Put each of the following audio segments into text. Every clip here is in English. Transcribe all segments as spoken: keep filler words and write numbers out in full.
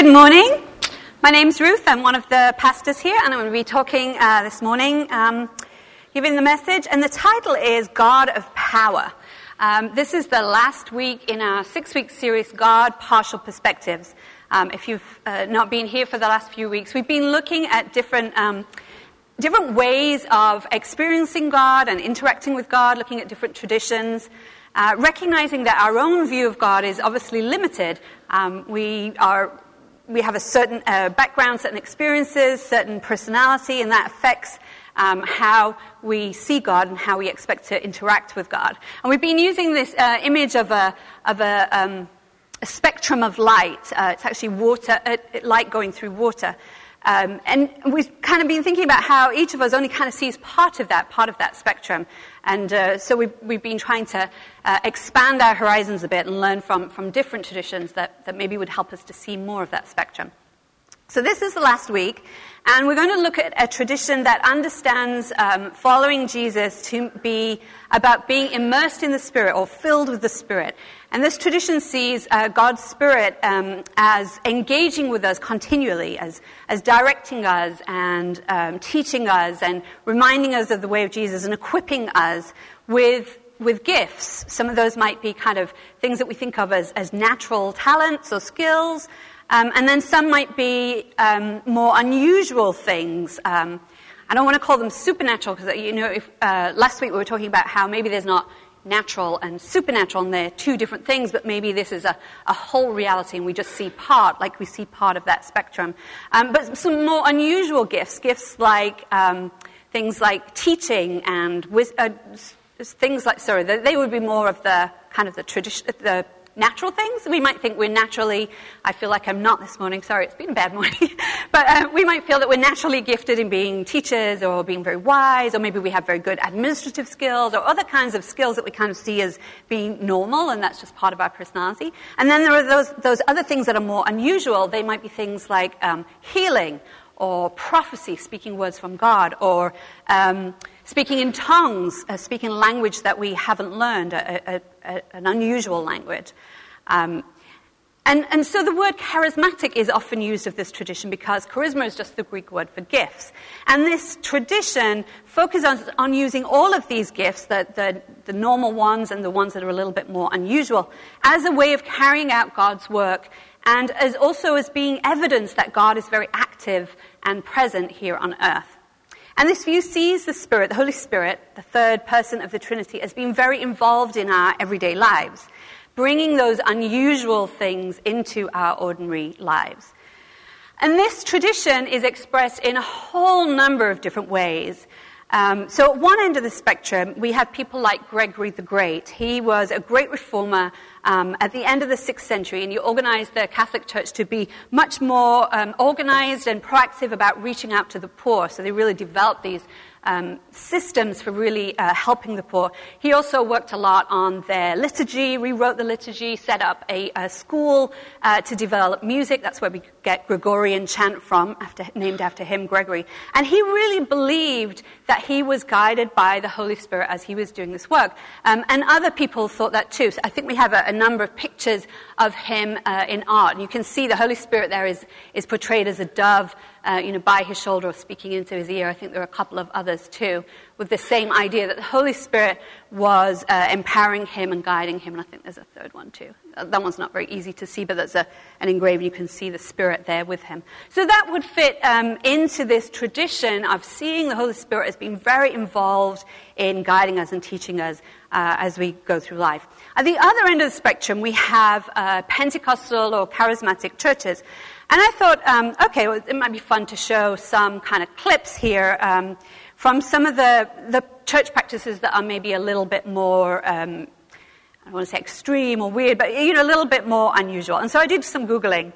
Good morning. My name's Ruth. I'm one of the pastors here, and I'm going to be talking uh, this morning, um, giving the message. And the title is God of Power. Um, this is the last week in our six-week series, God, Partial Perspectives. Um, if you've uh, not been here for the last few weeks, we've been looking at different um, different ways of experiencing God and interacting with God, looking at different traditions, uh, recognizing that our own view of God is obviously limited. Um, we are we have a certain uh, background, certain experiences, certain personality, and that affects um, how we see God and how we expect to interact with God. And we've been using this uh, image of a of a, um, a spectrum of light. Uh, it's actually water, uh, light going through water. Um, and we've kind of been thinking about how each of us only kind of sees part of that, part of that spectrum. And uh, so we've, we've been trying to uh, expand our horizons a bit and learn from, from different traditions that, that maybe would help us to see more of that spectrum. So this is the last week, and we're going to look at a tradition that understands um, following Jesus to be about being immersed in the Spirit or filled with the Spirit. And this tradition sees uh, God's Spirit um, as engaging with us continually, as as directing us and um, teaching us and reminding us of the way of Jesus and equipping us with with gifts. Some of those might be kind of things that we think of as, as natural talents or skills. Um, and then some might be um, more unusual things. Um, I don't want to call them supernatural because, you know, if, uh, last week we were talking about how maybe there's not natural and supernatural and they're two different things, but maybe this is a, a whole reality and we just see part, like we see part of that spectrum. Um, but some more unusual gifts, gifts like um, things like teaching and wis- uh, things like, sorry, they, they would be more of the kind of the tradition, the natural things. We might think we're naturally, I feel like I'm not this morning, sorry, it's been a bad morning, but uh, we might feel that we're naturally gifted in being teachers or being very wise, or maybe we have very good administrative skills or other kinds of skills that we kind of see as being normal, and that's just part of our personality. And then there are those, those other things that are more unusual. They might be things like um, healing or prophecy, speaking words from God, or um, speaking in tongues, uh, speaking a language that we haven't learned, a, a, a, an unusual language. Um, and, and so the word charismatic is often used of this tradition because charisma is just the Greek word for gifts. And this tradition focuses on, on using all of these gifts, the, the, the normal ones and the ones that are a little bit more unusual, as a way of carrying out God's work, and as also as being evidence that God is very active and present here on earth. And this view sees the Spirit, the Holy Spirit, the third person of the Trinity, as being very involved in our everyday lives, bringing those unusual things into our ordinary lives. And this tradition is expressed in a whole number of different ways. Um, so at one end of the spectrum, we have people like Gregory the Great. He was a great reformer um, at the end of the sixth century, and he organized the Catholic Church to be much more um, organized and proactive about reaching out to the poor. So they really developed these um, systems for really uh, helping the poor. He also worked a lot on their liturgy, rewrote the liturgy, set up a, a school uh, to develop music. That's where we get Gregorian chant from, after, named after him, Gregory. And he really believed that he was guided by the Holy Spirit as he was doing this work. Um, and other people thought that too. So I think we have a, a number of pictures of him uh, in art. And you can see the Holy Spirit there is, is portrayed as a dove, uh, you know, by his shoulder or speaking into his ear. I think there are a couple of others too, with the same idea that the Holy Spirit was uh, empowering him and guiding him. And I think there's a third one too. That one's not very easy to see, but there's a, an engraving. You can see the Spirit there with him. So that would fit um, into this tradition of seeing the Holy Spirit as being very involved in guiding us and teaching us uh, as we go through life. At the other end of the spectrum, we have uh, Pentecostal or charismatic churches. And I thought, um, okay, well, it might be fun to show some kind of clips here um, from some of the, the church practices that are maybe a little bit more um I don't want to say extreme or weird, but, you know, a little bit more unusual. And so I did some Googling.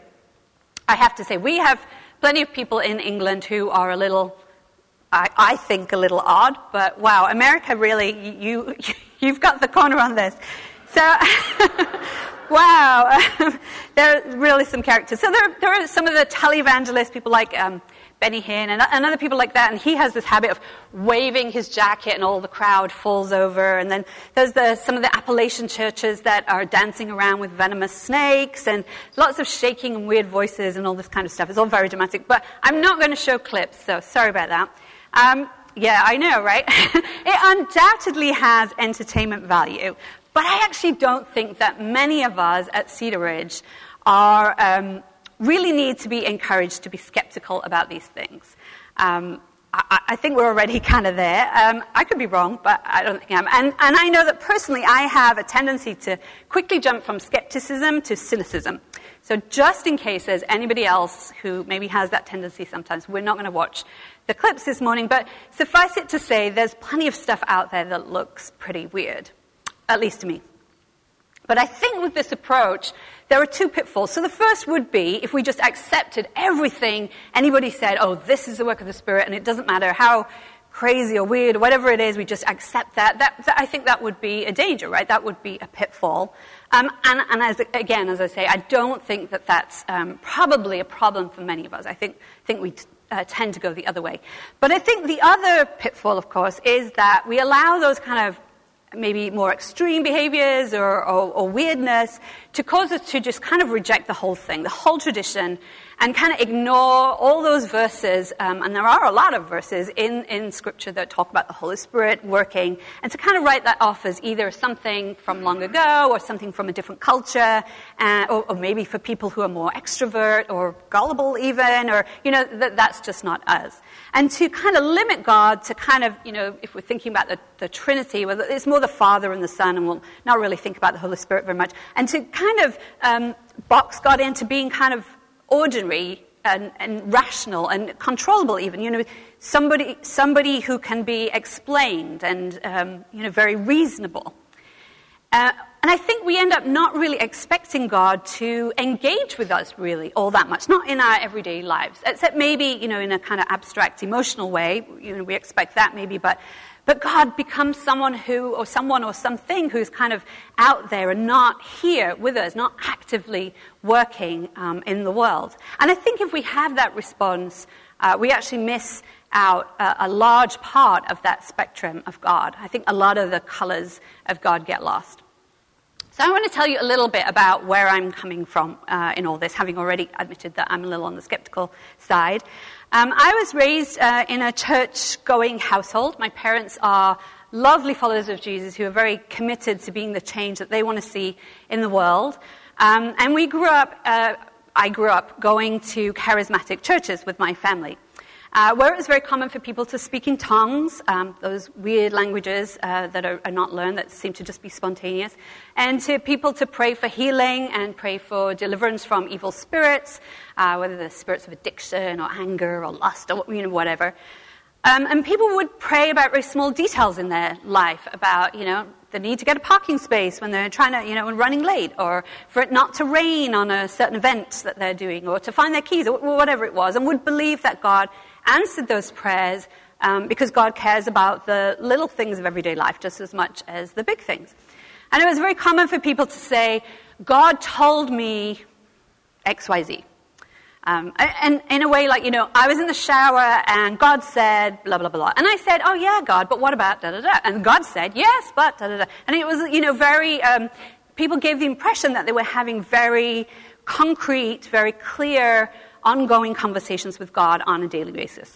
I have to say, we have plenty of people in England who are a little, I, I think, a little odd. But, wow, America really, you, you've got the corner on this. So Wow. There are really some characters. So there, there are some of the televangelists, people like um, Benny Hinn and, and other people like that, and he has this habit of waving his jacket and all the crowd falls over. And then there's the, some of the Appalachian churches that are dancing around with venomous snakes and lots of shaking and weird voices and all this kind of stuff. It's all very dramatic, but I'm not going to show clips, so sorry about that. Um, yeah, I know, right? It undoubtedly has entertainment value, but I actually don't think that many of us at Cedar Ridge are... Um, really need to be encouraged to be skeptical about these things. Um, I, I think we're already kind of there. Um, I could be wrong, but I don't think I am. And, and I know that personally I have a tendency to quickly jump from skepticism to cynicism. So just in case there's anybody else who maybe has that tendency sometimes, we're not going to watch the clips this morning, but suffice it to say there's plenty of stuff out there that looks pretty weird, at least to me. But I think with this approach, there are two pitfalls. So the first would be if we just accepted everything anybody said, oh, this is the work of the Spirit, and it doesn't matter how crazy or weird or whatever it is, we just accept that. That, that I think that would be a danger, right? That would be a pitfall. Um, and and as, again, as I say, I don't think that that's um, probably a problem for many of us. I think, think we uh, tend to go the other way. But I think the other pitfall, of course, is that we allow those kind of maybe more extreme behaviors or, or, or weirdness to cause us to just kind of reject the whole thing, the whole tradition, and kind of ignore all those verses, um, and there are a lot of verses in, in Scripture that talk about the Holy Spirit working, and to kind of write that off as either something from long ago or something from a different culture, uh, or, or maybe for people who are more extrovert or gullible even, or, you know, that that's just not us. And to kind of limit God to kind of, you know, if we're thinking about the, the Trinity, well, it's more the Father and the Son, and we'll not really think about the Holy Spirit very much, and to kind of um, box God into being kind of ordinary and, and rational and controllable even, you know, somebody somebody who can be explained and, um, you know, very reasonable. Uh, and I think we end up not really expecting God to engage with us really all that much, not in our everyday lives, except maybe, you know, in a kind of abstract emotional way, you know, we expect that maybe, but But God becomes someone who, or someone or something who's kind of out there and not here with us, not actively working um, in the world. And I think if we have that response, uh, we actually miss out a, a large part of that spectrum of God. I think a lot of the colors of God get lost. So I want to tell you a little bit about where I'm coming from uh, in all this, having already admitted that I'm a little on the skeptical side. Um, I was raised uh, in a church-going household. My parents are lovely followers of Jesus who are very committed to being the change that they want to see in the world. Um, and we grew up, uh, I grew up going to charismatic churches with my family, uh, where it was very common for people to speak in tongues, um, those weird languages uh, that are, are not learned, that seem to just be spontaneous, and to people to pray for healing and pray for deliverance from evil spirits, uh, whether they're spirits of addiction or anger or lust or, you know, whatever. Um, and people would pray about very small details in their life, about, you know, the need to get a parking space when they're trying to, you know, running late, or for it not to rain on a certain event that they're doing, or to find their keys, or whatever it was, and would believe that God answered those prayers um, because God cares about the little things of everyday life just as much as the big things. And it was very common for people to say, God told me X Y Z. Um, and in a way, like, you know, I was in the shower and God said blah, blah, blah. And I said, oh, yeah, God, but what about da-da-da? And God said, yes, but da-da-da. And it was, you know, very, um, people gave the impression that they were having very concrete, very clear, ongoing conversations with God on a daily basis.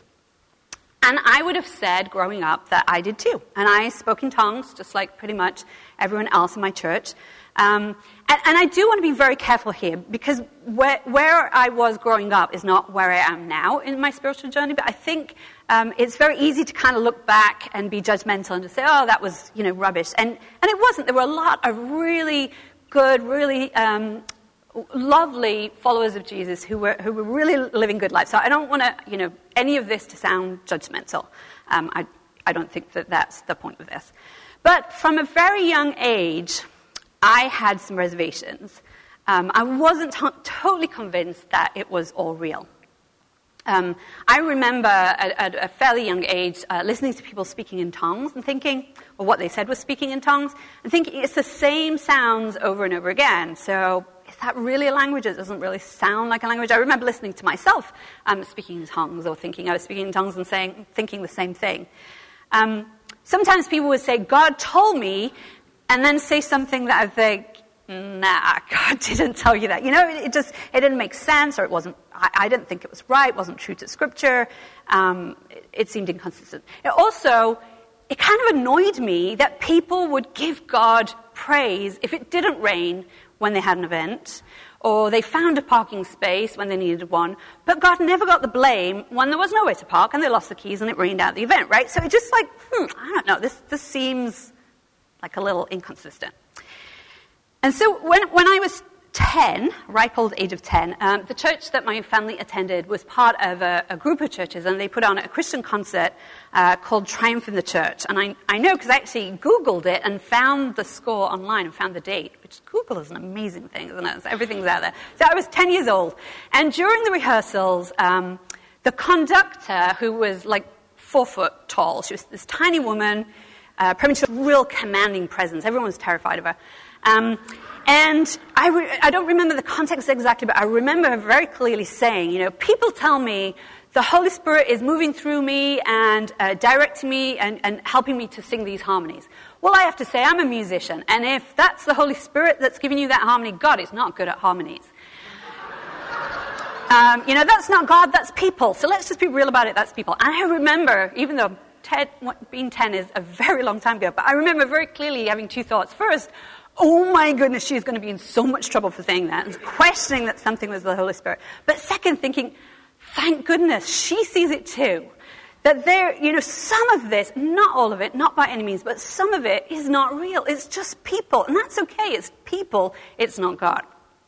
And I would have said, growing up, that I did too. And I spoke in tongues, just like pretty much everyone else in my church. Um, and, and I do want to be very careful here, because where, where I was growing up is not where I am now in my spiritual journey. But I think um, it's very easy to kind of look back and be judgmental and to say, oh, that was, you know, rubbish. And, and it wasn't. There were a lot of really good, really um, lovely followers of Jesus who were who were really living good lives. So I don't want to, you know, any of this to sound judgmental. Um, I I don't think that that's the point of this. But from a very young age, I had some reservations. Um, I wasn't t- totally convinced that it was all real. Um, I remember at, at a fairly young age uh, listening to people speaking in tongues and thinking, or what they said was speaking in tongues, and thinking it's the same sounds over and over again. So is that really a language? It doesn't really sound like a language. I remember listening to myself um, speaking in tongues, or thinking I was speaking in tongues and saying, thinking the same thing. Um, sometimes people would say, God told me, and then say something that I think, nah, God didn't tell you that. You know, it, it just, it didn't make sense, or it wasn't, I, I didn't think it was right, wasn't true to Scripture. Um, it, it seemed inconsistent. It also, it kind of annoyed me that people would give God praise if it didn't rain when they had an event, or they found a parking space when they needed one, but God never got the blame when there was nowhere to park and they lost the keys and it rained out the event, right? So it just like, hmm, I don't know, this, this seems like a little inconsistent. And so when, when I was ten, ripe old age of ten, um, the church that my family attended was part of a, a group of churches, and they put on a Christian concert uh, called Triumph in the Church. And I, I know because I actually Googled it and found the score online and found the date, which Google is an amazing thing, isn't it? So everything's out there. So I was ten years old. And during the rehearsals, um, the conductor, who was like four foot tall, she was this tiny woman, uh, pretty much a real commanding presence. Everyone was terrified of her. Um, and I, re- I don't remember the context exactly, but I remember her very clearly saying, you know, people tell me the Holy Spirit is moving through me and uh, directing me and, and helping me to sing these harmonies. Well, I have to say, I'm a musician, and if that's the Holy Spirit that's giving you that harmony, God is not good at harmonies. um, you know, that's not God, that's people. So let's just be real about it, that's people. And I remember, even though ten, being ten is a very long time ago, but I remember very clearly having two thoughts. First, oh my goodness, she's going to be in so much trouble for saying that, and questioning that something was the Holy Spirit. But second, thinking, thank goodness, she sees it too. That there, you know, some of this, not all of it, not by any means, but some of it is not real. It's just people, and that's okay. It's people, it's not God.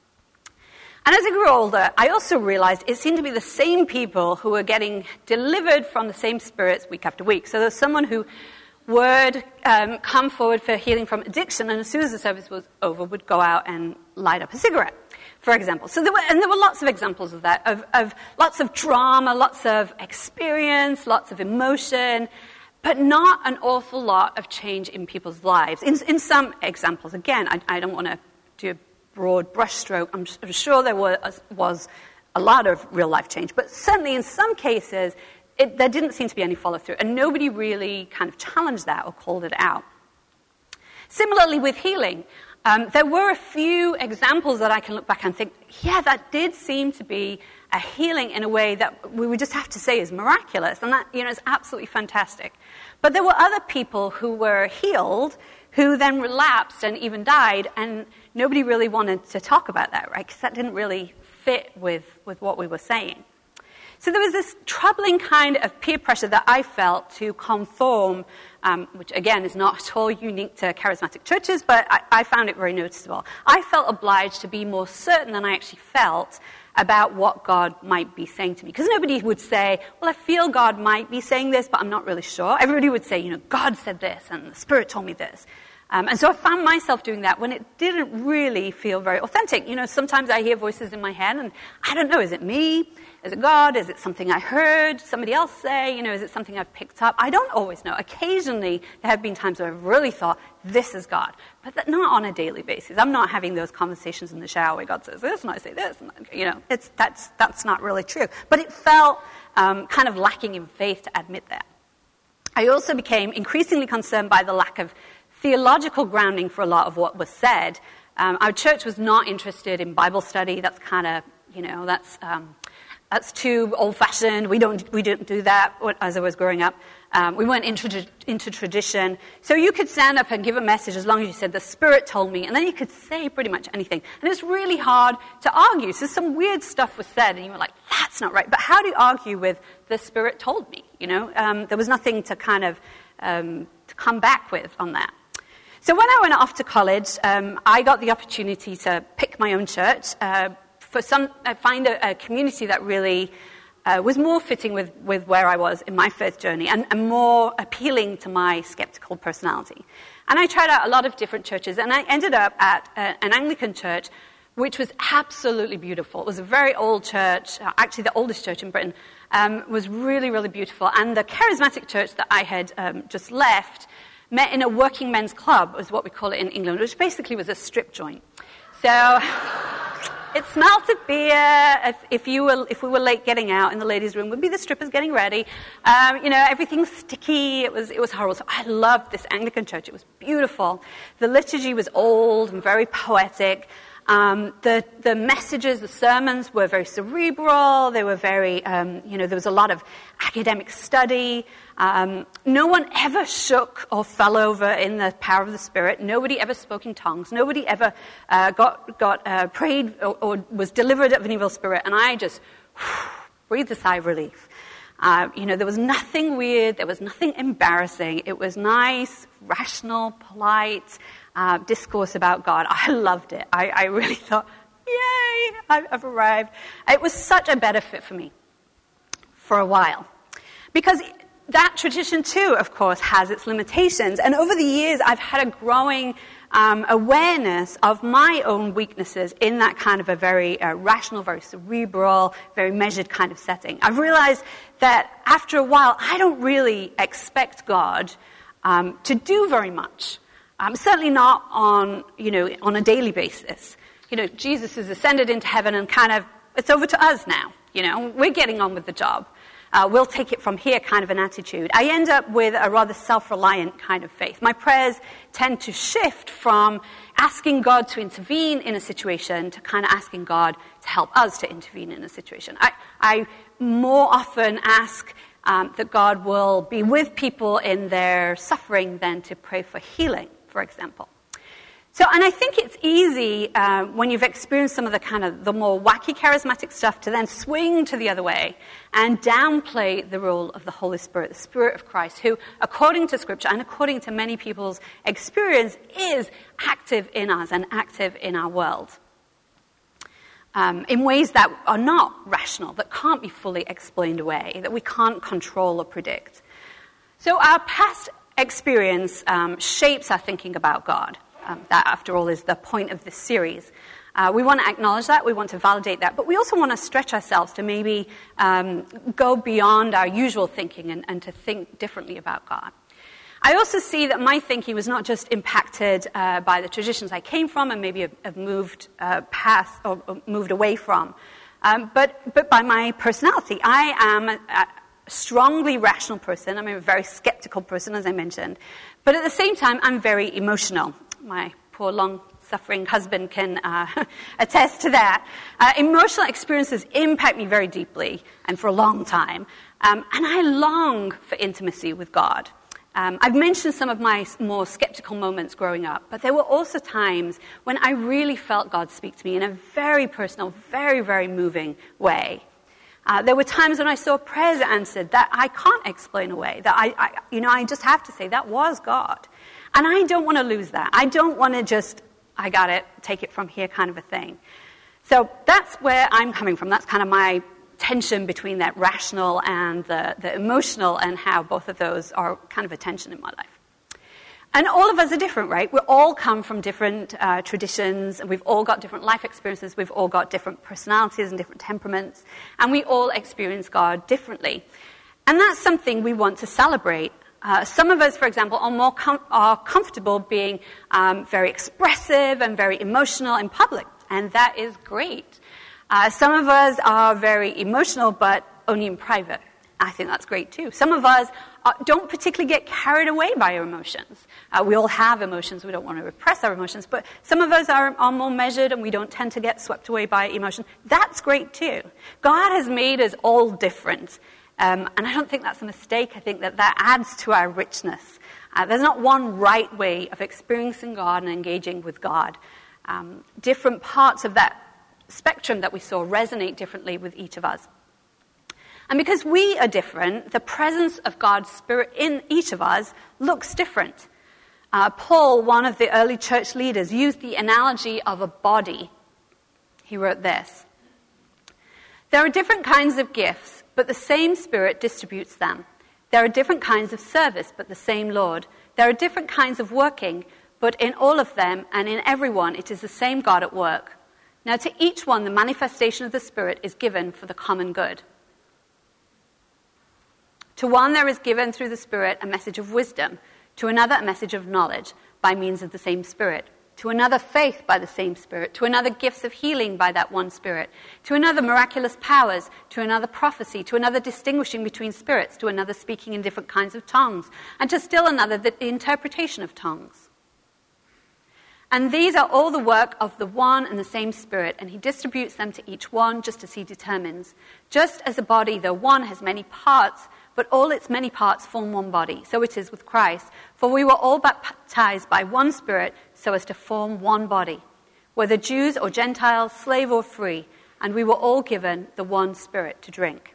And as I grew older, I also realized it seemed to be the same people who were getting delivered from the same spirits week after week. So there was someone who would um, come forward for healing from addiction, and as soon as the service was over, would go out and light up a cigarette, for example. So there were, and there were lots of examples of that, of, of lots of drama, lots of experience, lots of emotion, but not an awful lot of change in people's lives. In, in some examples, again, I, I don't want to do a broad brushstroke. I'm, I'm sure there was, was a lot of real-life change, but certainly in some cases, It, there didn't seem to be any follow-through, and nobody really kind of challenged that or called it out. Similarly with healing, um, there were a few examples that I can look back and think, yeah, that did seem to be a healing in a way that we would just have to say is miraculous, and that, you know, is absolutely fantastic. But there were other people who were healed who then relapsed and even died, and nobody really wanted to talk about that, right? Because that didn't really fit with, with what we were saying. So there was this troubling kind of peer pressure that I felt to conform, um, which again is not at all unique to charismatic churches, but I, I found it very noticeable. I felt obliged to be more certain than I actually felt about what God might be saying to me. Because nobody would say, well, I feel God might be saying this, but I'm not really sure. Everybody would say, you know, God said this, and the Spirit told me this. Um, and so I found myself doing that when it didn't really feel very authentic. You know, sometimes I hear voices in my head, and I don't know, is it me? Is it God? Is it something I heard somebody else say? You know, is it something I've picked up? I don't always know. Occasionally, there have been times where I've really thought, this is God. But that, not on a daily basis. I'm not having those conversations in the shower where God says this, and I say this. And, you know, it's, that's, that's not really true. But it felt um, kind of lacking in faith to admit that. I also became increasingly concerned by the lack of theological grounding for a lot of what was said. Um, our church was not interested in Bible study. That's kind of, you know, that's um, that's too old-fashioned. We don't we didn't do that as I was growing up. Um, we weren't into, into tradition. So you could stand up and give a message as long as you said, the Spirit told me, and then you could say pretty much anything. And it's really hard to argue. So some weird stuff was said, and you were like, that's not right. But how do you argue with the Spirit told me? You know, um, there was nothing to kind of um, to come back with on that. So when I went off to college, um, I got the opportunity to pick my own church, uh, for some, uh, find a, a community that really uh, was more fitting with, with where I was in my faith journey and, and more appealing to my skeptical personality. And I tried out a lot of different churches, and I ended up at a, an Anglican church, which was absolutely beautiful. It was a very old church, uh, actually the oldest church in Britain. Um, was really, really beautiful. And the charismatic church that I had um, just left met in a working men's club, is what we call it in England, which basically was a strip joint. So it smelt of beer. If, if you were, if we were late getting out in the ladies' room, would be the strippers getting ready. Um, you know, everything was sticky. It was, it was horrible. So I loved this Anglican church. It was beautiful. The liturgy was old and very poetic. Um, the, the messages, the sermons were very cerebral. They were very, um, you know, there was a lot of academic study. Um, no one ever shook or fell over in the power of the Spirit. Nobody ever spoke in tongues. Nobody ever uh, got got uh, prayed or, or was delivered of an evil spirit. And I just whew, breathed a sigh of relief. Uh, you know, there was nothing weird. There was nothing embarrassing. It was nice, rational, polite. Uh, discourse about God. I loved it. I, I really thought, yay, I've, I've arrived. It was such a better fit for me for a while. Because that tradition too, of course, has its limitations. And over the years, I've had a growing um, awareness of my own weaknesses in that kind of a very uh, rational, very cerebral, very measured kind of setting. I've realized that after a while, I don't really expect God um, to do very much. Um, certainly not on, you know, on a daily basis. You know, Jesus has ascended into heaven and kind of, it's over to us now. You know, we're getting on with the job. Uh, we'll take it from here kind of an attitude. I end up with a rather self-reliant kind of faith. My prayers tend to shift from asking God to intervene in a situation to kind of asking God to help us to intervene in a situation. I, I more often ask um, that God will be with people in their suffering than to pray for healing, for example. So, and I think it's easy uh, when you've experienced some of the kind of the more wacky charismatic stuff to then swing to the other way and downplay the role of the Holy Spirit, the Spirit of Christ, who, according to Scripture and according to many people's experience, is active in us and active in our world um, in ways that are not rational, that can't be fully explained away, that we can't control or predict. So our past experience um, shapes our thinking about God. Um, that, after all, is the point of this series. Uh, we want to acknowledge that, we want to validate that, but we also want to stretch ourselves to maybe um, go beyond our usual thinking and, and to think differently about God. I also see that my thinking was not just impacted uh, by the traditions I came from and maybe have, have moved uh, past or, or moved away from, um, but, but by my personality. I am a, a strongly rational person. I'm a very skeptical person, as I mentioned. But at the same time, I'm very emotional. My poor, long-suffering husband can uh, attest to that. Uh, emotional experiences impact me very deeply and for a long time. Um, and I long for intimacy with God. Um, I've mentioned some of my more skeptical moments growing up, but there were also times when I really felt God speak to me in a very personal, very, very moving way. Uh, there were times when I saw prayers answered that I can't explain away, that I, I, you know, I just have to say that was God. And I don't want to lose that. I don't want to just, I got it, take it from here kind of a thing. So that's where I'm coming from. That's kind of my tension between that rational and the, the emotional and how both of those are kind of a tension in my life. And all of us are different, right? We all come from different uh, traditions, and we've all got different life experiences, we've all got different personalities and different temperaments, and we all experience God differently. And that's something we want to celebrate. Uh, some of us, for example, are more com- are comfortable being um, very expressive and very emotional in public, and that is great. Uh, some of us are very emotional, but only in private. I think that's great too. Some of us uh, don't particularly get carried away by our emotions. Uh, we all have emotions. We don't want to repress our emotions. But some of us are, are more measured and we don't tend to get swept away by emotion. That's great too. God has made us all different. Um, and I don't think that's a mistake. I think that that adds to our richness. Uh, there's not one right way of experiencing God and engaging with God. Um, different parts of that spectrum that we saw resonate differently with each of us. And because we are different, the presence of God's Spirit in each of us looks different. Uh, Paul, one of the early church leaders, used the analogy of a body. He wrote this: "There are different kinds of gifts, but the same Spirit distributes them. There are different kinds of service, but the same Lord. There are different kinds of working, but in all of them and in everyone it is the same God at work. Now to each one, the manifestation of the Spirit is given for the common good. To one there is given through the Spirit a message of wisdom, to another a message of knowledge by means of the same Spirit, to another faith by the same Spirit, to another gifts of healing by that one Spirit, to another miraculous powers, to another prophecy, to another distinguishing between spirits, to another speaking in different kinds of tongues, and to still another the interpretation of tongues. And these are all the work of the one and the same Spirit, and he distributes them to each one just as he determines. Just as a body, though one has many parts, but all its many parts form one body, so it is with Christ. For we were all baptized by one Spirit, so as to form one body, whether Jews or Gentiles, slave or free, and we were all given the one Spirit to drink.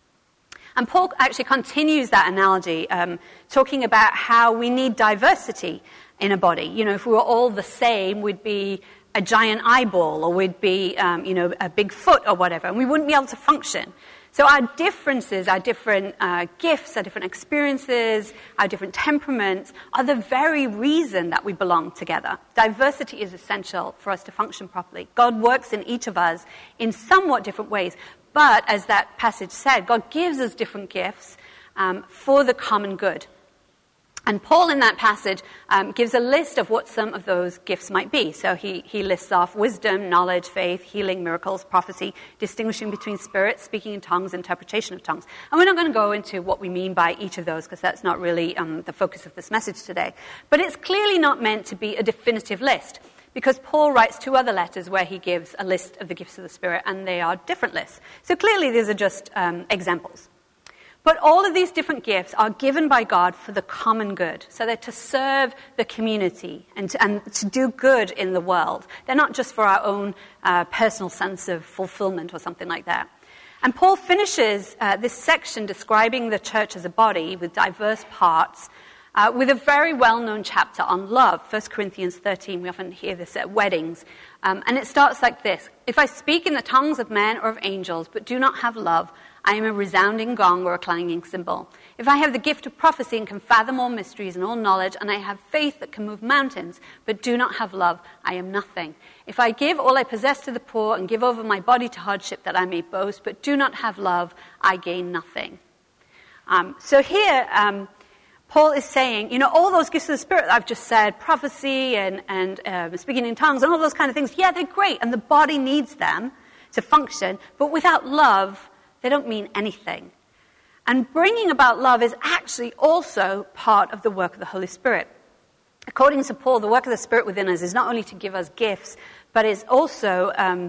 And Paul actually continues that analogy, um, talking about how we need diversity in a body. You know, if we were all the same, we'd be a giant eyeball, or we'd be, um, you know, a big foot or whatever, and we wouldn't be able to function. So our differences, our different uh, gifts, our different experiences, our different temperaments are the very reason that we belong together. Diversity is essential for us to function properly. God works in each of us in somewhat different ways. But as that passage said, God gives us different gifts um, for the common good. And Paul in that passage um, gives a list of what some of those gifts might be. So he, he lists off wisdom, knowledge, faith, healing, miracles, prophecy, distinguishing between spirits, speaking in tongues, interpretation of tongues. And we're not going to go into what we mean by each of those because that's not really um, the focus of this message today. But it's clearly not meant to be a definitive list because Paul writes two other letters where he gives a list of the gifts of the Spirit and they are different lists. So clearly these are just um, examples. But all of these different gifts are given by God for the common good. So they're to serve the community and to, and to do good in the world. They're not just for our own uh, personal sense of fulfillment or something like that. And Paul finishes uh, this section describing the church as a body with diverse parts uh, with a very well-known chapter on love, First Corinthians thirteen. We often hear this at weddings. Um, and it starts like this. If I speak in the tongues of men or of angels but do not have love, I am a resounding gong or a clanging cymbal. If I have the gift of prophecy and can fathom all mysteries and all knowledge, and I have faith that can move mountains, but do not have love, I am nothing. If I give all I possess to the poor and give over my body to hardship that I may boast, but do not have love, I gain nothing. Um, so here, um, Paul is saying, you know, all those gifts of the Spirit that I've just said, prophecy and, and uh, speaking in tongues and all those kind of things, yeah, they're great, and the body needs them to function, but without love, they don't mean anything. And bringing about love is actually also part of the work of the Holy Spirit. According to Paul, the work of the Spirit within us is not only to give us gifts, but is also um,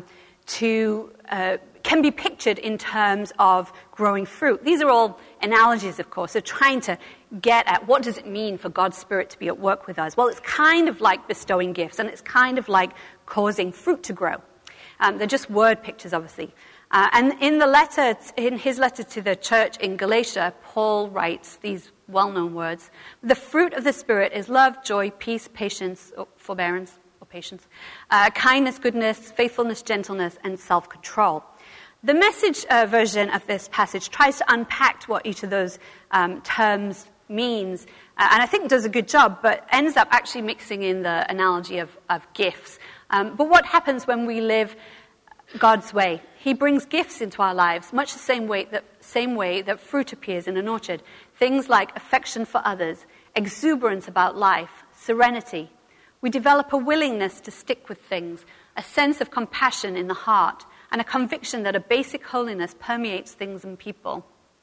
to uh, can be pictured in terms of growing fruit. These are all analogies, of course. They're trying to get at what does it mean for God's Spirit to be at work with us. Well, it's kind of like bestowing gifts, and it's kind of like causing fruit to grow. Um, they're just word pictures, obviously. Uh, and in the letter, in his letter to the church in Galatia, Paul writes these well-known words. The fruit of the Spirit is love, joy, peace, patience, or forbearance, or patience, uh, kindness, goodness, faithfulness, gentleness, and self-control. The Message uh, version of this passage tries to unpack what each of those um, terms means, uh, and I think does a good job, but ends up actually mixing in the analogy of, of gifts. Um, but what happens when we live God's way? He brings gifts into our lives, much the same way that same way that fruit appears in an orchard. Things like affection for others, exuberance about life, serenity. We develop a willingness to stick with things, a sense of compassion in the heart, and a conviction that a basic holiness permeates things and people.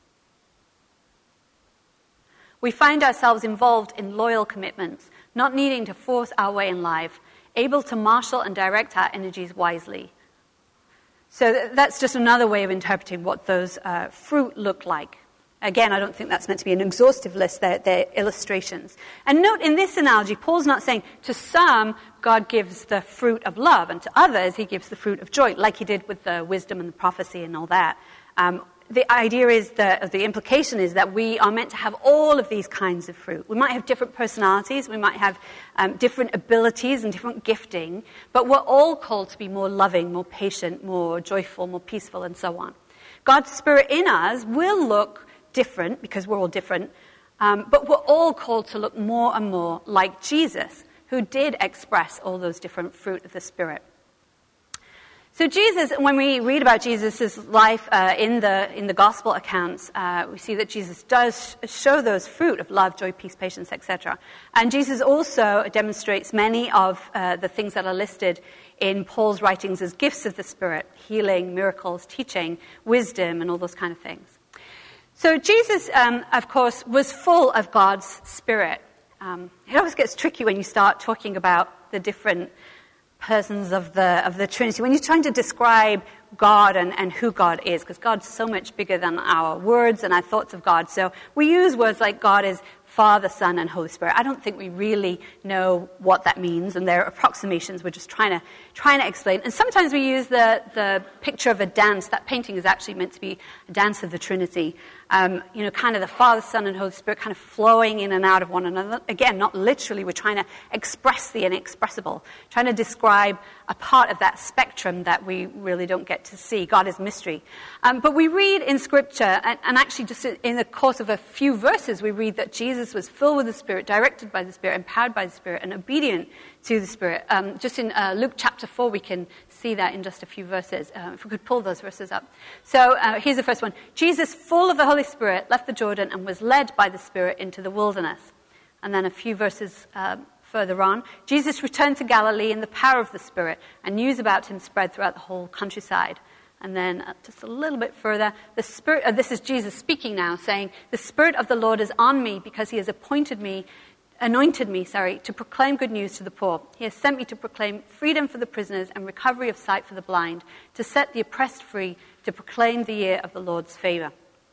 We find ourselves involved in loyal commitments, not needing to force our way in life, able to marshal and direct our energies wisely. So that's just another way of interpreting what those uh, fruit look like. Again, I don't think that's meant to be an exhaustive list. They're, they're illustrations. And note, in this analogy, Paul's not saying to some, God gives the fruit of love, and to others, he gives the fruit of joy, like he did with the wisdom and the prophecy and all that. Um, the idea is, that, the implication is that we are meant to have all of these kinds of fruit. We might have different personalities, we might have um, different abilities and different gifting, but we're all called to be more loving, more patient, more joyful, more peaceful, and so on. God's Spirit in us will look different, because we're all different, um, but we're all called to look more and more like Jesus, who did express all those different fruit of the Spirit. So Jesus, when we read about Jesus' life uh, in the in the gospel accounts, uh, we see that Jesus does show those fruit of love, joy, peace, patience, et cetera. And Jesus also demonstrates many of uh, the things that are listed in Paul's writings as gifts of the Spirit: healing, miracles, teaching, wisdom, and all those kind of things. So Jesus, um, of course, was full of God's Spirit. Um, it always gets tricky when you start talking about the different persons of the of the Trinity, when you're trying to describe God and, and who God is, because God's so much bigger than our words and our thoughts of God. So we use words like God is Father, Son, and Holy Spirit. I don't think we really know what that means, and they're approximations. We're just trying to trying to explain. And sometimes we use the, the picture of a dance. That painting is actually meant to be a dance of the Trinity. Um, you know, kind of the Father, Son, and Holy Spirit kind of flowing in and out of one another. Again, not literally. We're trying to express the inexpressible, trying to describe a part of that spectrum that we really don't get to see. God is mystery. Um, but we read in Scripture, and, and actually just in the course of a few verses, we read that Jesus was filled with the Spirit, directed by the Spirit, empowered by the Spirit, and obedient to the Spirit. Um, just in uh, Luke chapter four, we can see that in just a few verses. Uh, if we could pull those verses up. So uh, here's the first one. Jesus, full of the Holy Spirit, left the Jordan and was led by the Spirit into the wilderness. And then a few verses uh, further on, Jesus returned to Galilee in the power of the Spirit, and news about him spread throughout the whole countryside. And then uh, just a little bit further, the Spirit, uh, this is Jesus speaking now, saying, "The Spirit of the Lord is on me because he has appointed me, anointed me, sorry, to proclaim good news to the poor. He has sent me to proclaim freedom for the prisoners and recovery of sight for the blind, to set the oppressed free, to proclaim the year of the Lord's favor."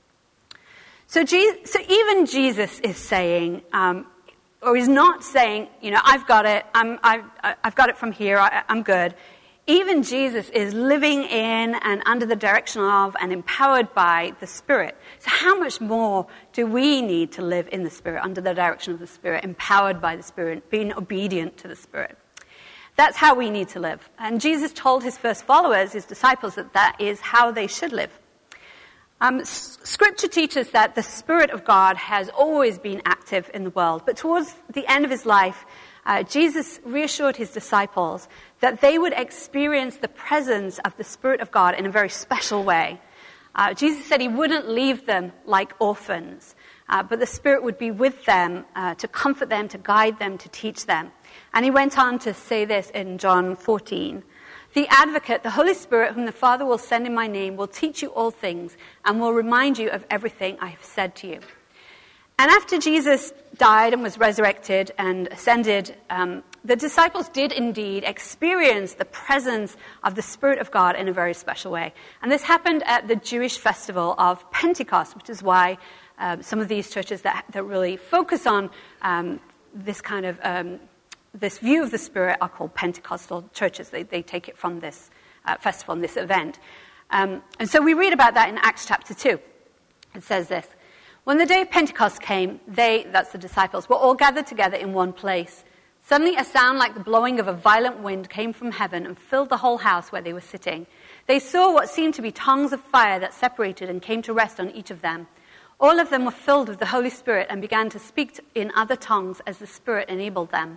So, Jesus, so even Jesus is saying, um, or he's not saying, you know, I've got it, I'm, I've, I've got it from here, I, I'm good. Even Jesus is living in and under the direction of and empowered by the Spirit. So how much more do we need to live in the Spirit, under the direction of the Spirit, empowered by the Spirit, being obedient to the Spirit? That's how we need to live. And Jesus told his first followers, his disciples, that that is how they should live. Um, scripture teaches that the Spirit of God has always been active in the world, but towards the end of his life, uh, Jesus reassured his disciples that they would experience the presence of the Spirit of God in a very special way. Uh, Jesus said he wouldn't leave them like orphans, uh, but the Spirit would be with them uh, to comfort them, to guide them, to teach them. And he went on to say this in John fourteen. "The Advocate, the Holy Spirit, whom the Father will send in my name, will teach you all things and will remind you of everything I have said to you." And after Jesus died and was resurrected and ascended, um, the disciples did indeed experience the presence of the Spirit of God in a very special way. And this happened at the Jewish festival of Pentecost, which is why uh, some of these churches that, that really focus on um, this kind of um, this view of the Spirit are called Pentecostal churches. They, they take it from this uh, festival and this event. Um, and so we read about that in Acts chapter two. It says this: "When the day of Pentecost came, they," that's the disciples, "were all gathered together in one place. Suddenly a sound like the blowing of a violent wind came from heaven and filled the whole house where they were sitting. They saw what seemed to be tongues of fire that separated and came to rest on each of them. All of them were filled with the Holy Spirit and began to speak in other tongues as the Spirit enabled them.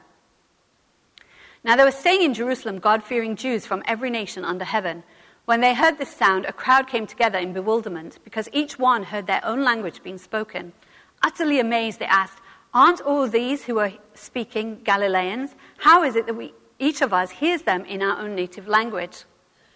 Now they were staying in Jerusalem, God-fearing Jews from every nation under heaven. When they heard this sound, a crowd came together in bewilderment, because each one heard their own language being spoken. Utterly amazed, they asked, 'Aren't all these who are speaking Galileans? How is it that we, each of us hears them in our own native language?'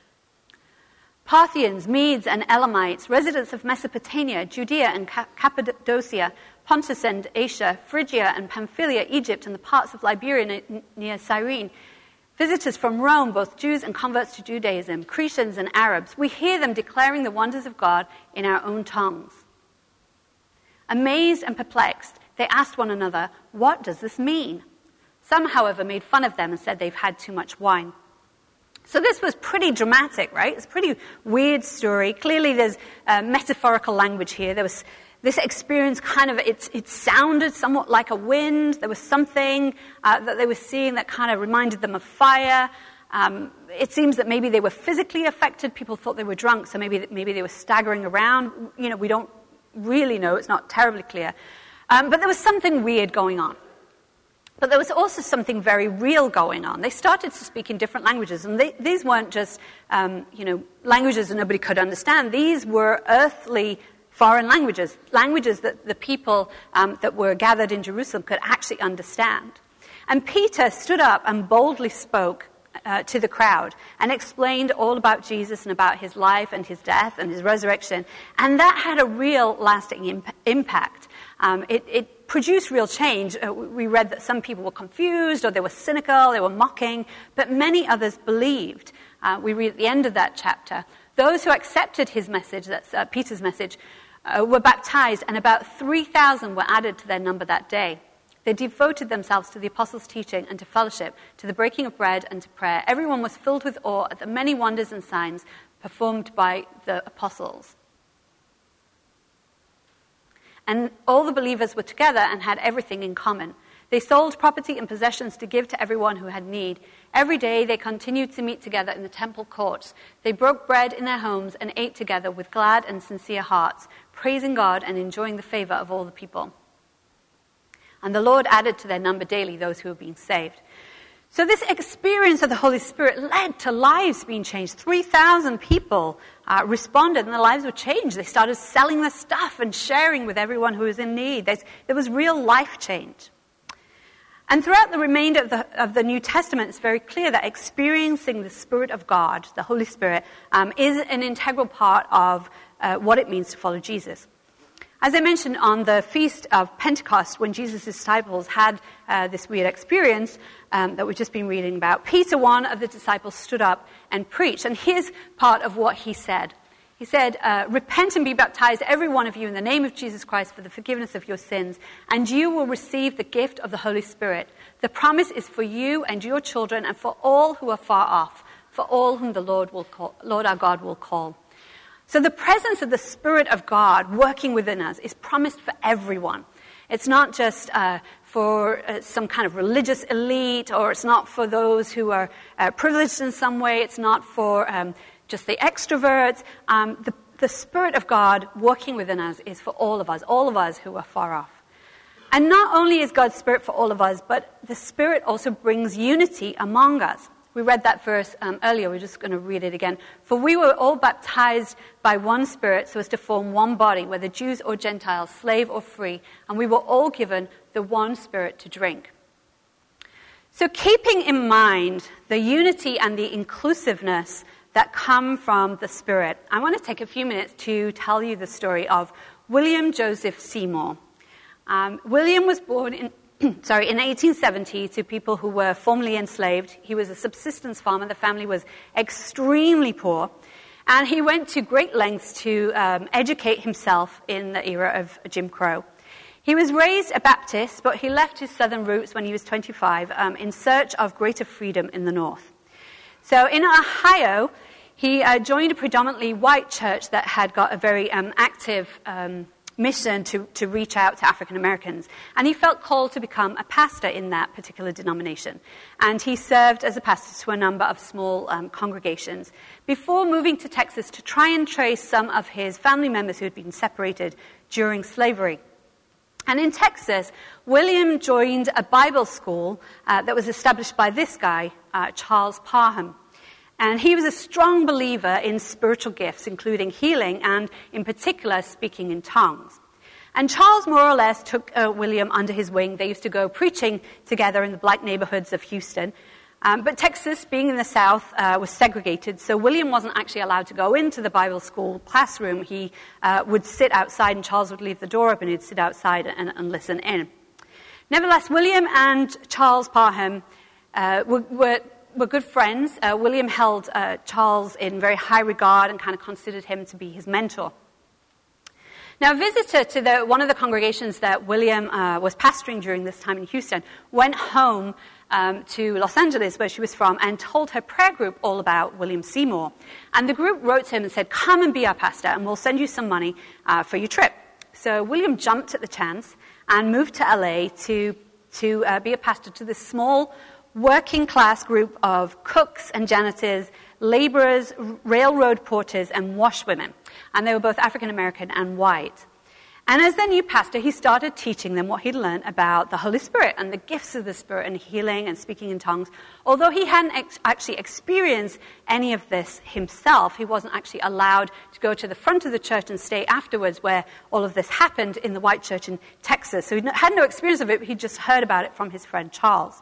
Parthians, Medes, and Elamites, residents of Mesopotamia, Judea and Cappadocia, Pontus and Asia, Phrygia and Pamphylia, Egypt, and the parts of Liberia near Cyrene, visitors from Rome, both Jews and converts to Judaism, Cretans and Arabs, we hear them declaring the wonders of God in our own tongues." Amazed and perplexed, they asked one another, "What does this mean?" Some, however, made fun of them and said they've had too much wine. So this was pretty dramatic, right? It's a pretty weird story. Clearly there's uh, metaphorical language here. There was this experience kind of, it, it sounded somewhat like a wind. There was something uh, that they were seeing that kind of reminded them of fire. Um, it seems that maybe they were physically affected. People thought they were drunk, so maybe maybe they were staggering around. You know, we don't really know. It's not terribly clear. Um, but there was something weird going on. But there was also something very real going on. They started to speak in different languages, and they, these weren't just, um, you know, languages that nobody could understand. These were earthly foreign languages, languages that the people um, that were gathered in Jerusalem could actually understand. And Peter stood up and boldly spoke uh, to the crowd and explained all about Jesus and about his life and his death and his resurrection. And that had a real lasting imp- impact. Um, it, it produced real change. Uh, we read that some people were confused or they were cynical, they were mocking, but many others believed. Uh, we read at the end of that chapter, those who accepted his message, that's uh, Peter's message, uh, were baptized, and about three thousand were added to their number that day. They devoted themselves to the apostles' teaching and to fellowship, to the breaking of bread and to prayer. Everyone was filled with awe at the many wonders and signs performed by the apostles. And all the believers were together and had everything in common. They sold property and possessions to give to everyone who had need. Every day they continued to meet together in the temple courts. They broke bread in their homes and ate together with glad and sincere hearts, praising God and enjoying the favor of all the people. And the Lord added to their number daily those who were being saved. So this experience of the Holy Spirit led to lives being changed. three thousand people uh, responded and their lives were changed. They started selling their stuff and sharing with everyone who was in need. There's, there was real life change. And throughout the remainder of the, of the New Testament, it's very clear that experiencing the Spirit of God, the Holy Spirit, um, is an integral part of uh, what it means to follow Jesus. As I mentioned on the Feast of Pentecost, when Jesus' disciples had uh, this weird experience um, that we've just been reading about, Peter, one of the disciples, stood up and preached. And here's part of what he said. He said, uh, repent and be baptized, every one of you, in the name of Jesus Christ for the forgiveness of your sins, and you will receive the gift of the Holy Spirit. The promise is for you and your children and for all who are far off, for all whom the Lord will call, Lord our God will call. So the presence of the Spirit of God working within us is promised for everyone. It's not just uh, for uh, some kind of religious elite, or it's not for those who are uh, privileged in some way. It's not for um, just the extroverts. Um, the, the Spirit of God working within us is for all of us, all of us who are far off. And not only is God's Spirit for all of us, but the Spirit also brings unity among us. We read that verse um, earlier. We're just going to read it again. For we were all baptized by one Spirit so as to form one body, whether Jews or Gentiles, slave or free, and we were all given the one Spirit to drink. So keeping in mind the unity and the inclusiveness that come from the Spirit, I want to take a few minutes to tell you the story of William Joseph Seymour. Um, William was born in Sorry, in eighteen seventy, to people who were formerly enslaved. He was a subsistence farmer. The family was extremely poor. And he went to great lengths to um, educate himself in the era of Jim Crow. He was raised a Baptist, but he left his southern roots when he was twenty-five um, in search of greater freedom in the north. So in Ohio, he uh, joined a predominantly white church that had got a very um, active um mission to, to reach out to African Americans. And he felt called to become a pastor in that particular denomination. And he served as a pastor to a number of small um, congregations before moving to Texas to try and trace some of his family members who had been separated during slavery. And in Texas, William joined a Bible school uh, that was established by this guy, uh, Charles Parham. And he was a strong believer in spiritual gifts, including healing and, in particular, speaking in tongues. And Charles more or less took uh, William under his wing. They used to go preaching together in the black neighborhoods of Houston. Um, but Texas, being in the South, uh, was segregated, so William wasn't actually allowed to go into the Bible school classroom. He uh, would sit outside, and Charles would leave the door open. He'd sit outside and, and listen in. Nevertheless, William and Charles Parham uh, were... were were good friends. Uh, William held uh, Charles in very high regard and kind of considered him to be his mentor. Now, a visitor to the, one of the congregations that William uh, was pastoring during this time in Houston went home um, to Los Angeles, where she was from, and told her prayer group all about William Seymour. And the group wrote to him and said, come and be our pastor, and we'll send you some money uh, for your trip. So William jumped at the chance and moved to L A to, to uh, be a pastor to this small working-class group of cooks and janitors, laborers, railroad porters, and washwomen. And they were both African-American and white. And as their new pastor, he started teaching them what he'd learned about the Holy Spirit and the gifts of the Spirit and healing and speaking in tongues. Although he hadn't ex- actually experienced any of this himself, he wasn't actually allowed to go to the front of the church and stay afterwards where all of this happened in the White Church in Texas. So he had no experience of it, but he just heard about it from his friend Charles.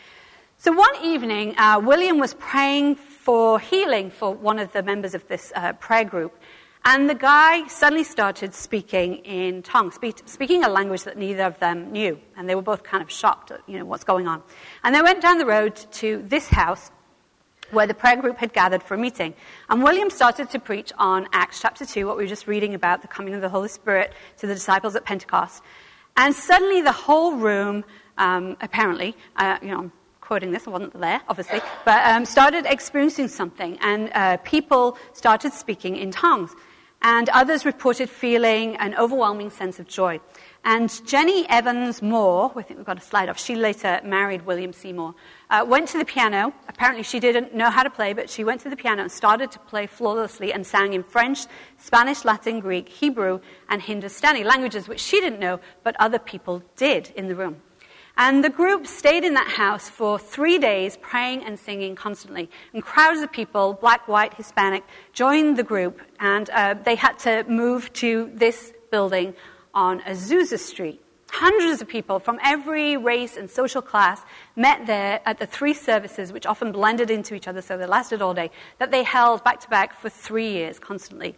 So one evening, uh, William was praying for healing for one of the members of this uh, prayer group. And the guy suddenly started speaking in tongues, speak, speaking a language that neither of them knew. And they were both kind of shocked at, you know, what's going on. And they went down the road to this house where the prayer group had gathered for a meeting. And William started to preach on Acts chapter two, what we were just reading about, the coming of the Holy Spirit to the disciples at Pentecost. And suddenly the whole room, um, apparently, uh, you know, I'm quoting this, I wasn't there, obviously, but um, started experiencing something. And uh, people started speaking in tongues. And others reported feeling an overwhelming sense of joy. And Jenny Evans Moore, I think we've got a slide off, she later married William Seymour, uh, went to the piano. Apparently she didn't know how to play, but she went to the piano and started to play flawlessly and sang in French, Spanish, Latin, Greek, Hebrew, and Hindustani, languages which she didn't know, but other people did in the room. And the group stayed in that house for three days, praying and singing constantly. And crowds of people, black, white, Hispanic, joined the group. And uh, they had to move to this building on Azusa Street. Hundreds of people from every race and social class met there at the three services, which often blended into each other, so they lasted all day, that they held back-to-back for three years constantly.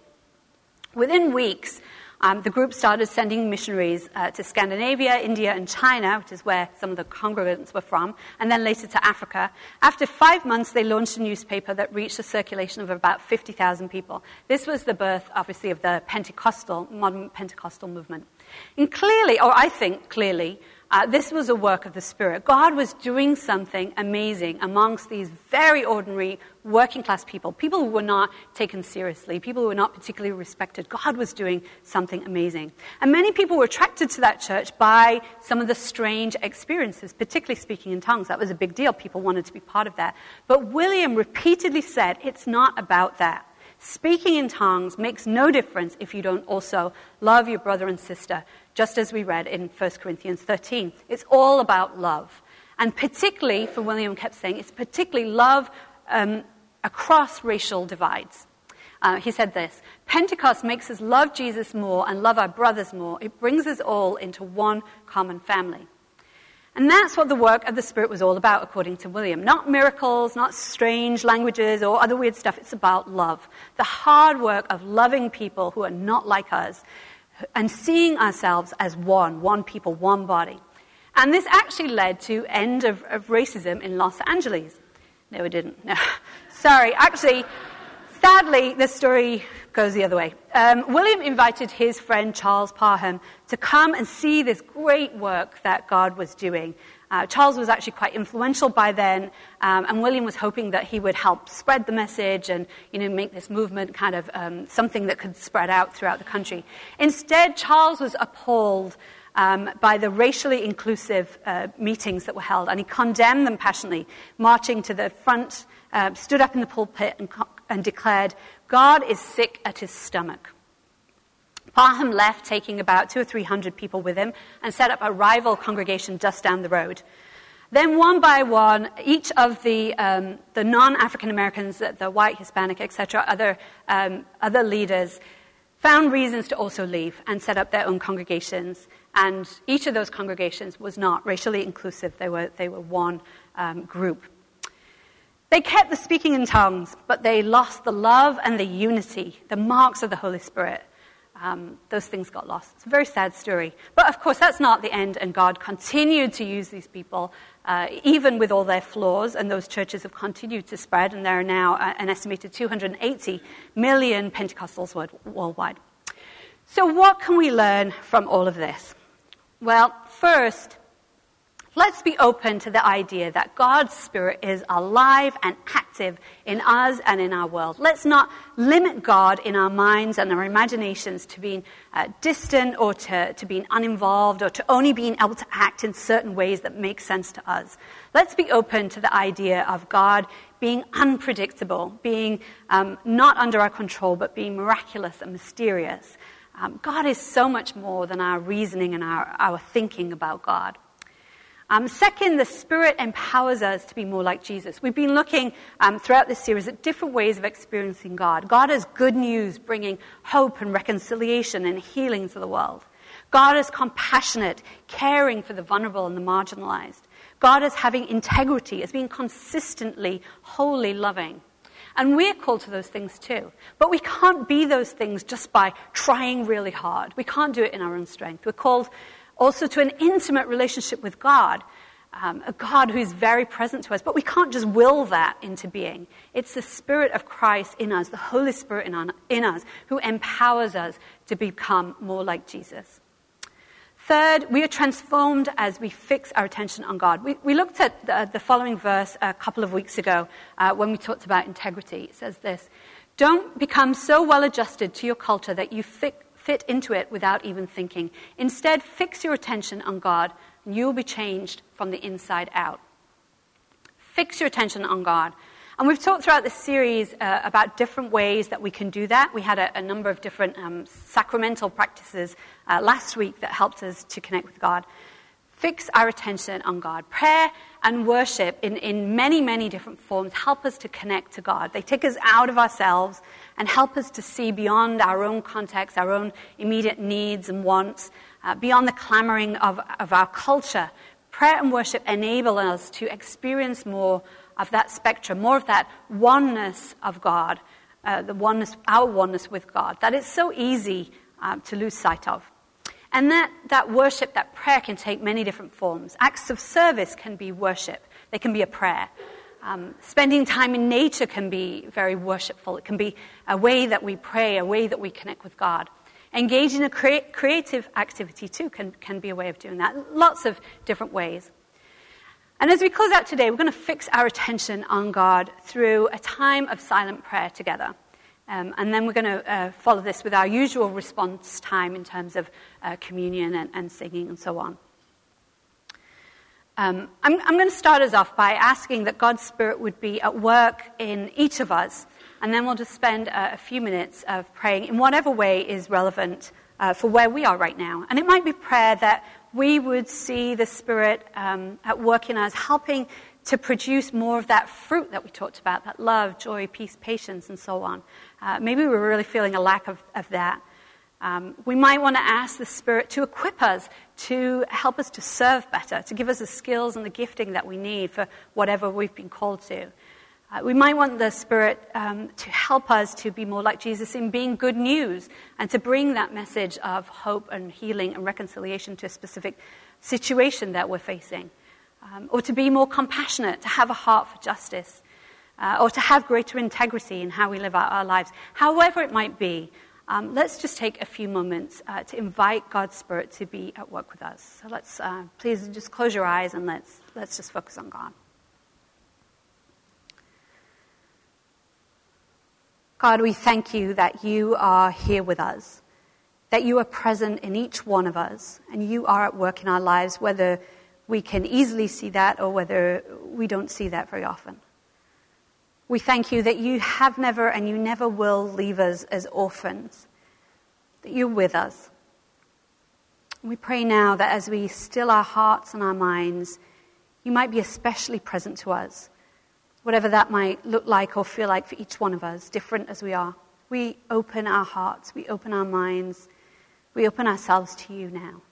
Within weeks, Um, the group started sending missionaries uh, to Scandinavia, India, and China, which is where some of the congregants were from, and then later to Africa. After five months, they launched a newspaper that reached a circulation of about fifty thousand people. This was the birth, obviously, of the Pentecostal, modern Pentecostal movement. And clearly, or I think clearly, Uh, this was a work of the Spirit. God was doing something amazing amongst these very ordinary working-class people, people who were not taken seriously, people who were not particularly respected. God was doing something amazing. And many people were attracted to that church by some of the strange experiences, particularly speaking in tongues. That was a big deal. People wanted to be part of that. But William repeatedly said, it's not about that. Speaking in tongues makes no difference if you don't also love your brother and sister, just as we read in First Corinthians thirteen. It's all about love. And particularly, for William kept saying, it's particularly love um, across racial divides. Uh, he said this, Pentecost makes us love Jesus more and love our brothers more. It brings us all into one common family. And that's what the work of the Spirit was all about, according to William. Not miracles, not strange languages or other weird stuff. It's about love. The hard work of loving people who are not like us and seeing ourselves as one, one people, one body. And this actually led to end of, of racism in Los Angeles. No, it didn't. No. Sorry. Actually, sadly, the story goes the other way. Um, William invited his friend Charles Parham to come and see this great work that God was doing. Uh, Charles was actually quite influential by then, um, and William was hoping that he would help spread the message and, you know, make this movement kind of um, something that could spread out throughout the country. Instead, Charles was appalled um, by the racially inclusive uh, meetings that were held, and he condemned them passionately, marching to the front, uh, stood up in the pulpit and, and declared, God is sick at his stomach. Parham left, taking about two or three hundred people with him, and set up a rival congregation just down the road. Then one by one, each of the um, the non-African Americans, the white, Hispanic, et cetera, other um, other leaders, found reasons to also leave and set up their own congregations. And each of those congregations was not racially inclusive; they were they were one um, group. They kept the speaking in tongues, but they lost the love and the unity, the marks of the Holy Spirit. Um, those things got lost. It's a very sad story. But of course, that's not the end, and God continued to use these people, uh, even with all their flaws, and those churches have continued to spread, and there are now uh, an estimated two hundred eighty million Pentecostals worldwide. So what can we learn from all of this? Well, first, let's be open to the idea that God's Spirit is alive and active in us and in our world. Let's not limit God in our minds and our imaginations to being uh, distant or to, to being uninvolved or to only being able to act in certain ways that make sense to us. Let's be open to the idea of God being unpredictable, being um, not under our control, but being miraculous and mysterious. Um, God is so much more than our reasoning and our, our thinking about God. Um, second, the Spirit empowers us to be more like Jesus. We've been looking um, throughout this series at different ways of experiencing God. God is good news, bringing hope and reconciliation and healing to the world. God is compassionate, caring for the vulnerable and the marginalized. God is having integrity, as being consistently, wholly loving. And we're called to those things too. But we can't be those things just by trying really hard. We can't do it in our own strength. We're called also to an intimate relationship with God, um, a God who's very present to us. But we can't just will that into being. It's the Spirit of Christ in us, the Holy Spirit in, on, in us, who empowers us to become more like Jesus. Third, we are transformed as we fix our attention on God. We, we looked at the, the following verse a couple of weeks ago uh, when we talked about integrity. It says this: "Don't become so well adjusted to your culture that you fit, fit into it without even thinking. Instead, fix your attention on God, and you will be changed from the inside out." Fix your attention on God. And we've talked throughout this series uh, about different ways that we can do that. We had a, a number of different um, sacramental practices uh, last week that helped us to connect with God. Fix our attention on God. Prayer and worship in, in many, many different forms help us to connect to God. They take us out of ourselves and help us to see beyond our own context, our own immediate needs and wants, uh, beyond the clamoring of, of our culture. Prayer and worship enable us to experience more of that spectrum, more of that oneness of God, uh, the oneness, our oneness with God, that it's so easy um, to lose sight of. And that, that worship, that prayer can take many different forms. Acts of service can be worship. They can be a prayer. Um, spending time in nature can be very worshipful. It can be a way that we pray, a way that we connect with God. Engaging in a crea- creative activity, too, can, can be a way of doing that. Lots of different ways. And as we close out today, we're going to fix our attention on God through a time of silent prayer together. Um, and then we're going to uh, follow this with our usual response time in terms of uh, communion and, and singing and so on. Um, I'm, I'm going to start us off by asking that God's Spirit would be at work in each of us. And then we'll just spend uh, a few minutes of praying in whatever way is relevant uh, for where we are right now. And it might be prayer that we would see the Spirit um, at work in us, helping to produce more of that fruit that we talked about, that love, joy, peace, patience, and so on. Uh, maybe we're really feeling a lack of, of that. Um, we might want to ask the Spirit to equip us, to help us to serve better, to give us the skills and the gifting that we need for whatever we've been called to. Uh, we might want the Spirit um, to help us to be more like Jesus in being good news and to bring that message of hope and healing and reconciliation to a specific situation that we're facing. Um, or to be more compassionate, to have a heart for justice, uh, or to have greater integrity in how we live out our lives. However it might be, um, let's just take a few moments uh, to invite God's Spirit to be at work with us. So let's uh, please just close your eyes and let's let's just focus on God. God, we thank you that you are here with us, that you are present in each one of us, and you are at work in our lives, whether we can easily see that or whether we don't see that very often. We thank you that you have never and you never will leave us as orphans, that you're with us. We pray now that as we still our hearts and our minds, you might be especially present to us, whatever that might look like or feel like for each one of us, different as we are. We open our hearts, we open our minds, we open ourselves to you now.